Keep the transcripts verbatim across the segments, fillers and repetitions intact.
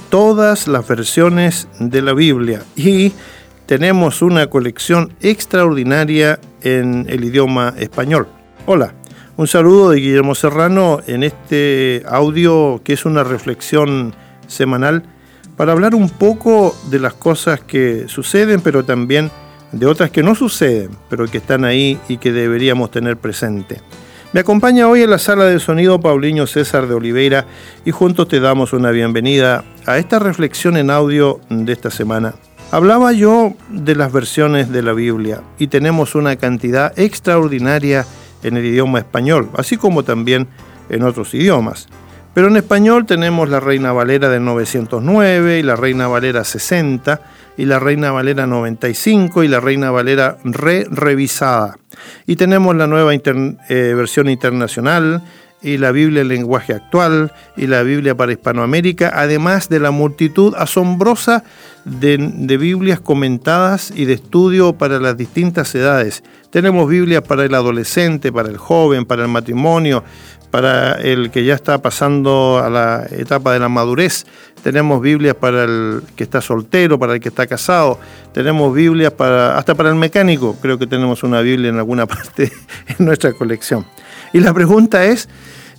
todas las versiones de la Biblia y tenemos una colección extraordinaria en el idioma español. Hola, un saludo de Guillermo Serrano en este audio que es una reflexión semanal para hablar un poco de las cosas que suceden, pero también de otras que no suceden, pero que están ahí y que deberíamos tener presente. Me acompaña hoy en la sala de sonido Paulinho César de Oliveira y juntos te damos una bienvenida a esta reflexión en audio de esta semana. Hablaba yo de las versiones de la Biblia y tenemos una cantidad extraordinaria en el idioma español, así como también en otros idiomas. Pero en español tenemos la Reina Valera del novecientos nueve y la Reina Valera sesenta y la Reina Valera noventa y cinco y la Reina Valera re-revisada. Y tenemos la nueva inter- eh, versión internacional y la Biblia en lenguaje actual y la Biblia para Hispanoamérica, además de la multitud asombrosa de, de Biblias comentadas y de estudio para las distintas edades. Tenemos Biblias para el adolescente, para el joven, para el matrimonio, para el que ya está pasando a la etapa de la madurez. Tenemos Biblias para el que está soltero, para el que está casado. Tenemos Biblias para hasta para el mecánico. Creo que tenemos una Biblia en alguna parte en nuestra colección. Y la pregunta es,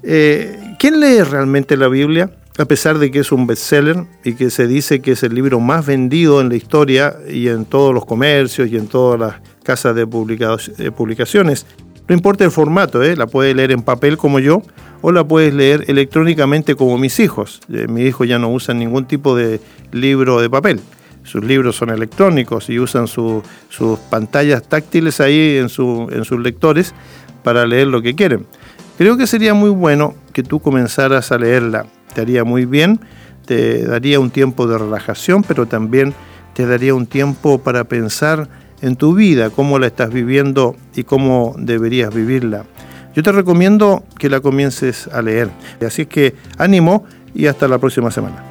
eh, ¿quién lee realmente la Biblia? A pesar de que es un bestseller y que se dice que es el libro más vendido en la historia y en todos los comercios y en todas las casas de publicaciones. No importa el formato, ¿eh? La puedes leer en papel como yo o la puedes leer electrónicamente como mis hijos. Eh, mis hijos ya no usan ningún tipo de libro de papel. Sus libros son electrónicos y usan su, sus pantallas táctiles ahí en, su, en sus lectores para leer lo que quieren. Creo que sería muy bueno que tú comenzaras a leerla. Te haría muy bien, te daría un tiempo de relajación, pero también te daría un tiempo para pensar en tu vida, cómo la estás viviendo y cómo deberías vivirla. Yo te recomiendo que la comiences a leer. Así es que ánimo y hasta la próxima semana.